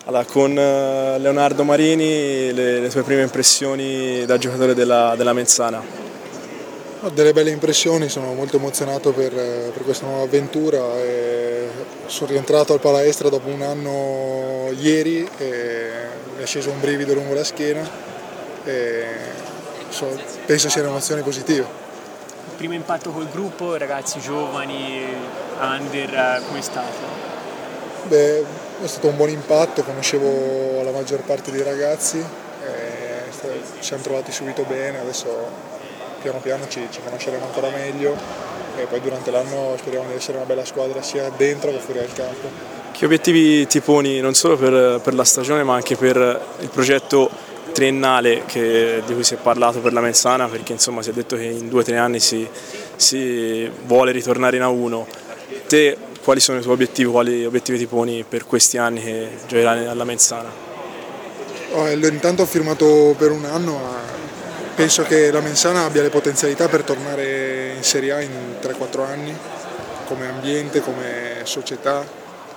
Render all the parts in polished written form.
Allora, con Leonardo Marini, le tue prime impressioni da giocatore della Menzana? Ho delle belle impressioni, sono molto emozionato per questa nuova avventura. Sono rientrato al Palestra dopo un anno ieri e mi è sceso un brivido lungo la schiena e penso siano emozioni positive. Il primo impatto col gruppo, ragazzi giovani, under, come è stato? Beh, è stato un buon impatto, conoscevo la maggior parte dei ragazzi, ci siamo trovati subito bene, adesso piano piano ci conosceremo ancora meglio e poi durante l'anno speriamo di essere una bella squadra sia dentro che fuori dal campo. Che obiettivi ti poni non solo per la stagione ma anche per il progetto triennale di cui si è parlato per la Menzana, perché insomma si è detto che in 2 o 3 anni si vuole ritornare in A1. Te quali sono i tuoi obiettivi, quali obiettivi ti poni per questi anni che giocherai alla Menzana? Intanto ho firmato per un anno, ma penso che la Menzana abbia le potenzialità per tornare in Serie A in 3-4 anni, come ambiente, come società.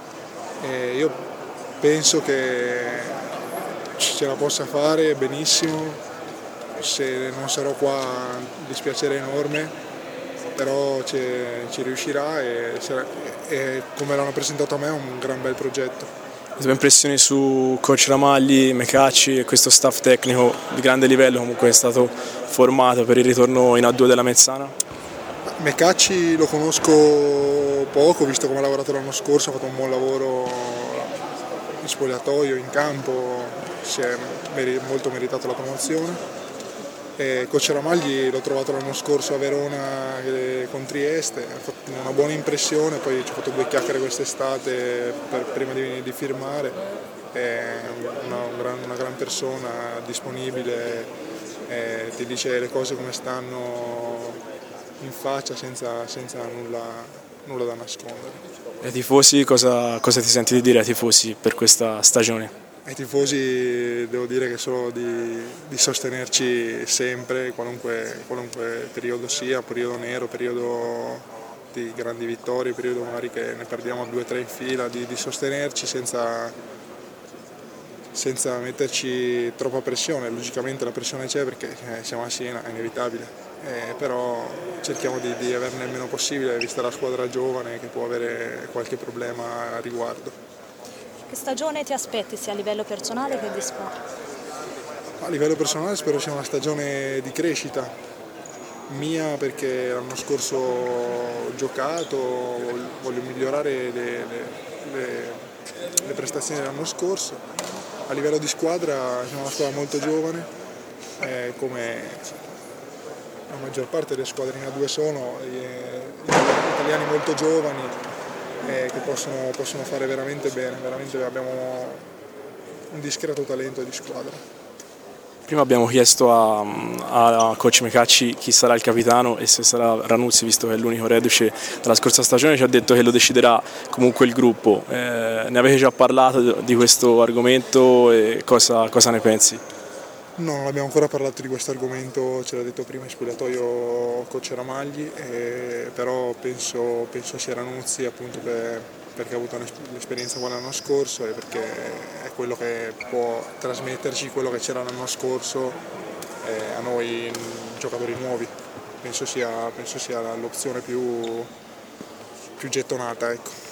E io penso che ce la possa fare benissimo, se non sarò qua dispiacere enorme, però ci riuscirà e come l'hanno presentato a me è un gran bel progetto. Le tue impressioni su coach Ramagli, Mecacci e questo staff tecnico di grande livello comunque è stato formato per il ritorno in A2 della Menzana? Mecacci lo conosco poco, visto come ha lavorato l'anno scorso, ha fatto un buon lavoro in spogliatoio, in campo, si è molto meritato la promozione. Coach Ramagli l'ho trovato l'anno scorso a Verona con Trieste, ha fatto una buona impressione, poi ci ho fatto 2 chiacchiere quest'estate prima di firmare, è una gran persona, disponibile, ti dice le cose come stanno in faccia senza nulla da nascondere. E ai tifosi cosa ti senti di dire ai tifosi per questa stagione? Ai tifosi devo dire che solo di sostenerci sempre, qualunque periodo sia, periodo nero, periodo di grandi vittorie, periodo magari che ne perdiamo 2 o 3 in fila, di sostenerci senza metterci troppa pressione. Logicamente la pressione c'è perché siamo a Siena, è inevitabile, però cerchiamo di averne il meno possibile, vista la squadra giovane che può avere qualche problema a riguardo. Che stagione ti aspetti sia a livello personale che di squadra? A livello personale spero sia una stagione di crescita mia, perché l'anno scorso ho giocato, voglio migliorare le prestazioni dell'anno scorso. A livello di squadra siamo una squadra molto giovane, come la maggior parte delle squadre in A2 sono, gli italiani molto giovani che possono fare veramente bene, veramente abbiamo un discreto talento di squadra. Prima abbiamo chiesto a coach Mecacci chi sarà il capitano e se sarà Ranuzzi, visto che è l'unico reduce dalla scorsa stagione. Ci ha detto che lo deciderà comunque il gruppo. Ne avete già parlato di questo argomento e cosa ne pensi? No, non abbiamo ancora parlato di questo argomento, ce l'ha detto prima in spogliatoio coach Ramagli, però penso sia Ranuzzi, appunto perché ha avuto l'esperienza qua l'anno scorso e perché è quello che può trasmetterci quello che c'era l'anno scorso a noi giocatori nuovi. Penso sia l'opzione più gettonata, ecco.